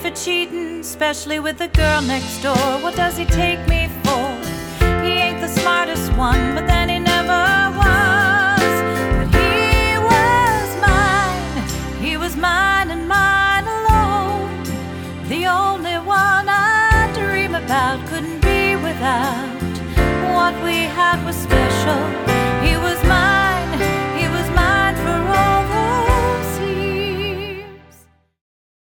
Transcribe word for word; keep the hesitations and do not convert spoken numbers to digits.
for cheating, especially with the girl next door. What does he take me for? He ain't the smartest one, but